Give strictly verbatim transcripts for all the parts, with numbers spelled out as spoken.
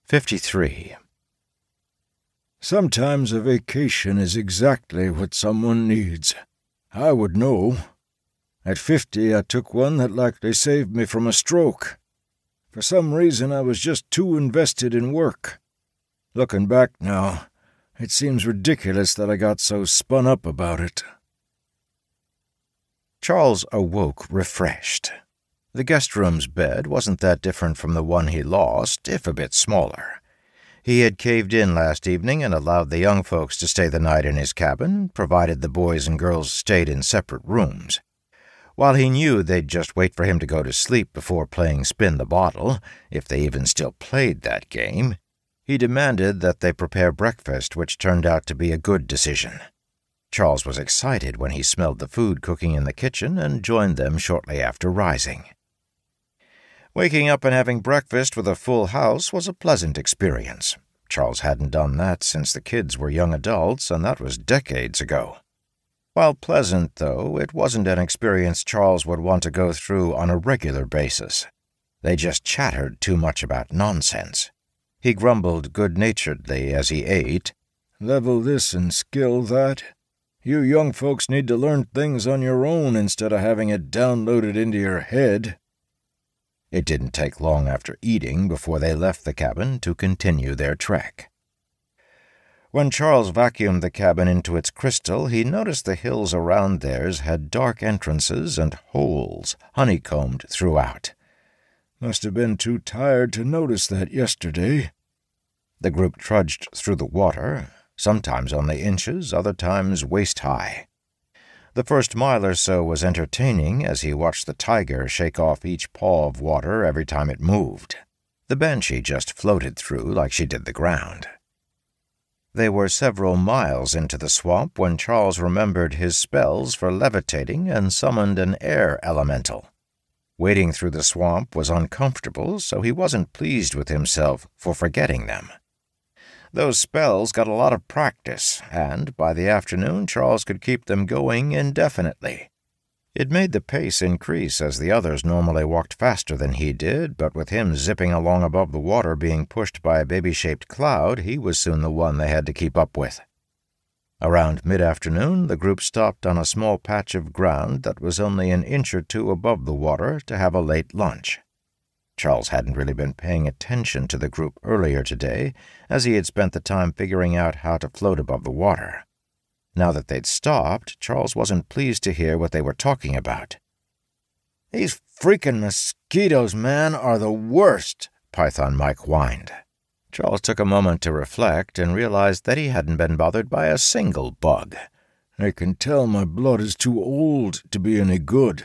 fifty-three. Sometimes a vacation is exactly what someone needs. I would know. At fifty, I took one that likely saved me from a stroke. For some reason, I was just too invested in work. Looking back now, it seems ridiculous that I got so spun up about it. Charles awoke refreshed. The guest room's bed wasn't that different from the one he lost, if a bit smaller. He had caved in last evening and allowed the young folks to stay the night in his cabin, provided the boys and girls stayed in separate rooms. While he knew they'd just wait for him to go to sleep before playing Spin the Bottle, if they even still played that game, he demanded that they prepare breakfast, which turned out to be a good decision. Charles was excited when he smelled the food cooking in the kitchen and joined them shortly after rising. Waking up and having breakfast with a full house was a pleasant experience. Charles hadn't done that since the kids were young adults, and that was decades ago. While pleasant, though, it wasn't an experience Charles would want to go through on a regular basis. They just chattered too much about nonsense. He grumbled good-naturedly as he ate, "Level this and skill that. You young folks need to learn things on your own instead of having it downloaded into your head." It didn't take long after eating before they left the cabin to continue their trek. When Charles vacuumed the cabin into its crystal, he noticed the hills around theirs had dark entrances and holes honeycombed throughout. "Must have been too tired to notice that yesterday." The group trudged through the water, sometimes only inches, other times waist-high. The first mile or so was entertaining as he watched the tiger shake off each paw of water every time it moved. The banshee just floated through like she did the ground. They were several miles into the swamp when Charles remembered his spells for levitating and summoned an air elemental. Wading through the swamp was uncomfortable, so he wasn't pleased with himself for forgetting them. Those spells got a lot of practice, and by the afternoon Charles could keep them going indefinitely. It made the pace increase as the others normally walked faster than he did, but with him zipping along above the water being pushed by a baby-shaped cloud, he was soon the one they had to keep up with. Around mid-afternoon, the group stopped on a small patch of ground that was only an inch or two above the water to have a late lunch. Charles hadn't really been paying attention to the group earlier today, as he had spent the time figuring out how to float above the water. Now that they'd stopped, Charles wasn't pleased to hear what they were talking about. "These freaking mosquitoes, man, are the worst," Python Mike whined. Charles took a moment to reflect and realized that he hadn't been bothered by a single bug. "I can tell my blood is too old to be any good."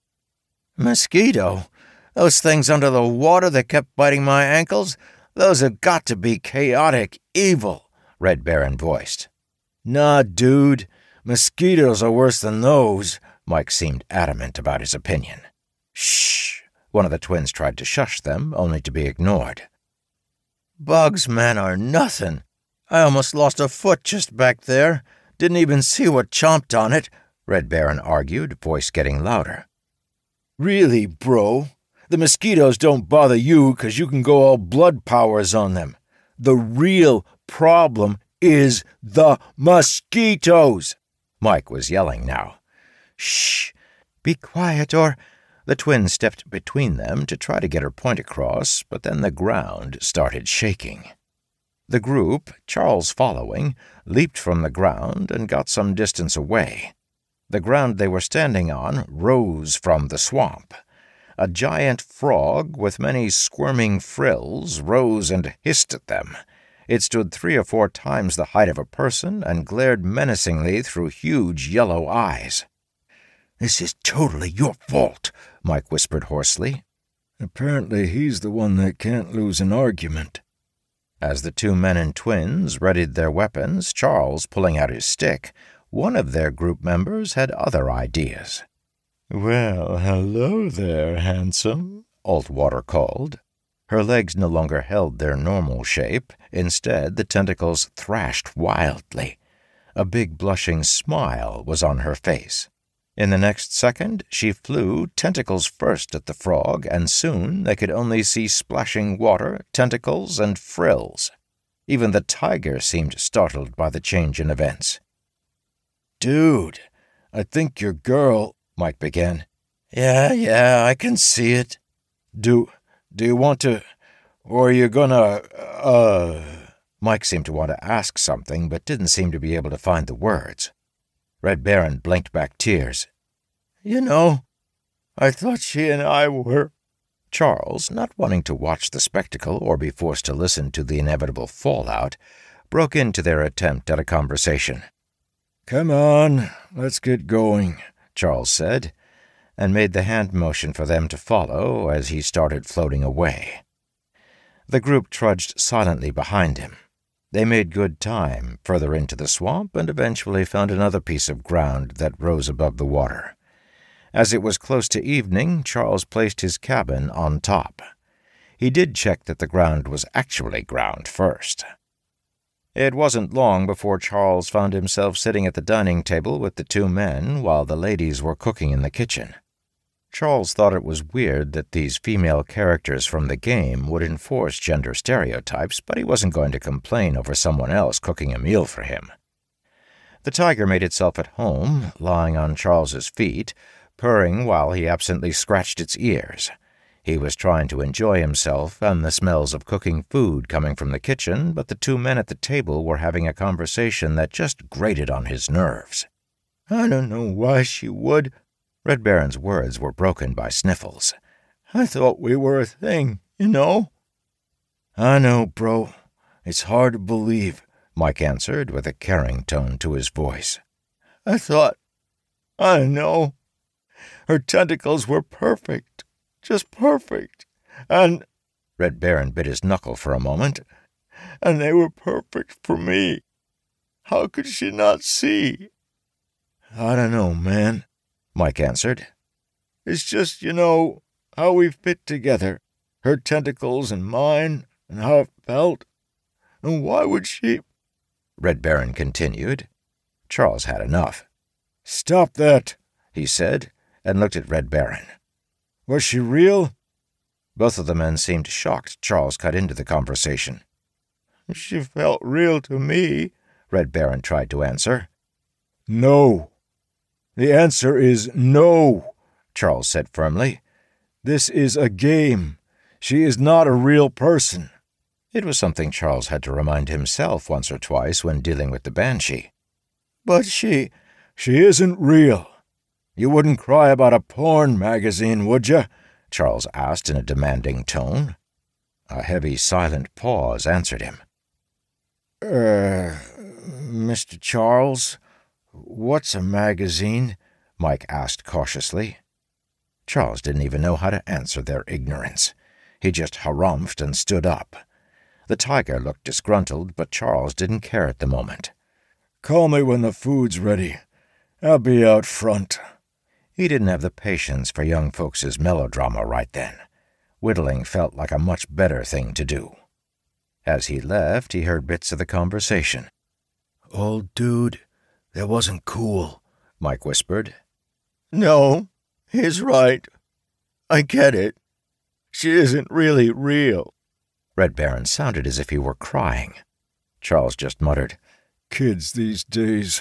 "Mosquito? Those things under the water that kept biting my ankles? Those have got to be chaotic evil," Red Baron voiced. "Nah, dude. Mosquitoes are worse than those." Mike seemed adamant about his opinion. "Shh!" One of the twins tried to shush them, only to be ignored. "Bugs, man, are nothing. I almost lost a foot just back there. Didn't even see what chomped on it," Red Baron argued, voice getting louder. "Really, bro? The mosquitoes don't bother you 'cause you can go all blood powers on them. The real problem is the mosquitoes." Mike was yelling now. "Shh! Be quiet or—" The twin stepped between them to try to get her point across, but then the ground started shaking. The group, Charles following, leaped from the ground and got some distance away. The ground they were standing on rose from the swamp. A giant frog with many squirming frills rose and hissed at them. It stood three or four times the height of a person and glared menacingly through huge yellow eyes. "This is totally your fault," Mike whispered hoarsely. Apparently he's the one that can't lose an argument. As the two men and twins readied their weapons, Charles pulling out his stick, one of their group members had other ideas. "Well, hello there, handsome," Altwater called. Her legs no longer held their normal shape. Instead, the tentacles thrashed wildly. A big blushing smile was on her face. In the next second, she flew tentacles first at the frog, and soon they could only see splashing water, tentacles, and frills. Even the tiger seemed startled by the change in events. "Dude, I think your girl," Mike began. Yeah, yeah, I can see it. Do, do you want to, or are you gonna, uh... Mike seemed to want to ask something, but didn't seem to be able to find the words. Red Baron blinked back tears. You know, I thought she and I were... Charles, not wanting to watch the spectacle or be forced to listen to the inevitable fallout, broke into their attempt at a conversation. "Come on, let's get going," Charles said, and made the hand motion for them to follow as he started floating away. The group trudged silently behind him. They made good time further into the swamp and eventually found another piece of ground that rose above the water. As it was close to evening, Charles placed his cabin on top. He did check that the ground was actually ground first. It wasn't long before Charles found himself sitting at the dining table with the two men while the ladies were cooking in the kitchen. Charles thought it was weird that these female characters from the game would enforce gender stereotypes, but he wasn't going to complain over someone else cooking a meal for him. The tiger made itself at home, lying on Charles's feet, purring while he absently scratched its ears. He was trying to enjoy himself and the smells of cooking food coming from the kitchen, but the two men at the table were having a conversation that just grated on his nerves. I don't know why she would... Red Baron's words were broken by sniffles. I thought we were a thing, you know? "I know, bro. It's hard to believe," Mike answered with a caring tone to his voice. I thought... I know. Her tentacles were perfect. Just perfect. And... Red Baron bit his knuckle for a moment. And they were perfect for me. How could she not see? "I don't know, man," Mike answered. "It's just, you know, how we fit together. Her tentacles and mine, and how it felt. And why would she..." Red Baron continued. Charles had enough. "Stop that," he said, and looked at Red Baron. "Was she real?" Both of the men seemed shocked Charles cut into the conversation. "She felt real to me," Red Baron tried to answer. "No. The answer is no," Charles said firmly. "This is a game. She is not a real person." It was something Charles had to remind himself once or twice when dealing with the Banshee. "But she... she isn't real. You wouldn't cry about a porn magazine, would you?" Charles asked in a demanding tone. A heavy, silent pause answered him. Er, Mister Charles, what's a magazine?" Mike asked cautiously. Charles didn't even know how to answer their ignorance. He just harumphed and stood up. The tiger looked disgruntled, but Charles didn't care at the moment. "Call me when the food's ready. I'll be out front." He didn't have the patience for young folks' melodrama right then. Whittling felt like a much better thing to do. As he left, he heard bits of the conversation. "Old dude, that wasn't cool," Mike whispered. "No, he's right. I get it. She isn't really real." Red Baron sounded as if he were crying. Charles just muttered, "Kids these days."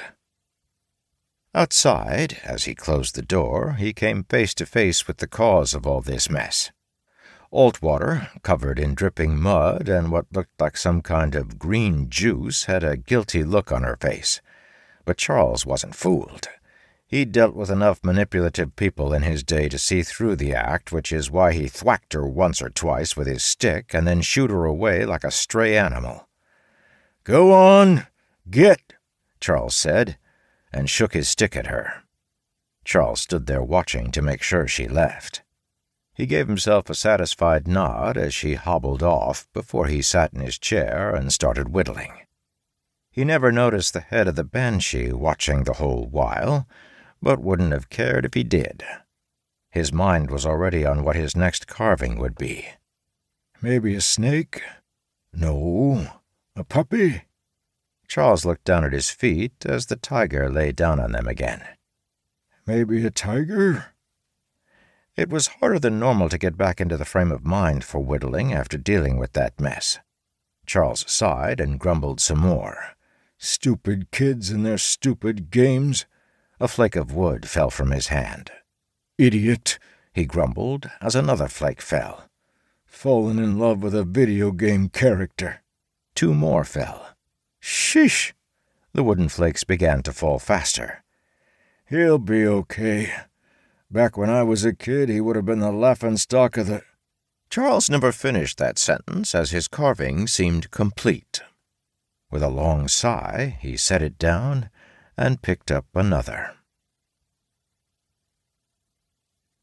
Outside, as he closed the door, he came face to face with the cause of all this mess. Altwater, covered in dripping mud and what looked like some kind of green juice, had a guilty look on her face. But Charles wasn't fooled. He'd dealt with enough manipulative people in his day to see through the act, which is why he thwacked her once or twice with his stick and then shooed her away like a stray animal. "Go on, get," Charles said, and shook his stick at her. Charles stood there watching to make sure she left. He gave himself a satisfied nod as she hobbled off before he sat in his chair and started whittling. He never noticed the head of the Banshee watching the whole while, but wouldn't have cared if he did. His mind was already on what his next carving would be. "Maybe a snake? No. A puppy?" Charles looked down at his feet as the tiger lay down on them again. Maybe a tiger? It was harder than normal to get back into the frame of mind for whittling after dealing with that mess. Charles sighed and grumbled some more. Stupid kids and their stupid games. A flake of wood fell from his hand. Idiot, he grumbled as another flake fell. Fallen in love with a video game character. Two more fell. Sheesh! The wooden flakes began to fall faster. He'll be okay. Back when I was a kid, he would have been the laughingstock of the... Charles never finished that sentence as his carving seemed complete. With a long sigh, he set it down and picked up another.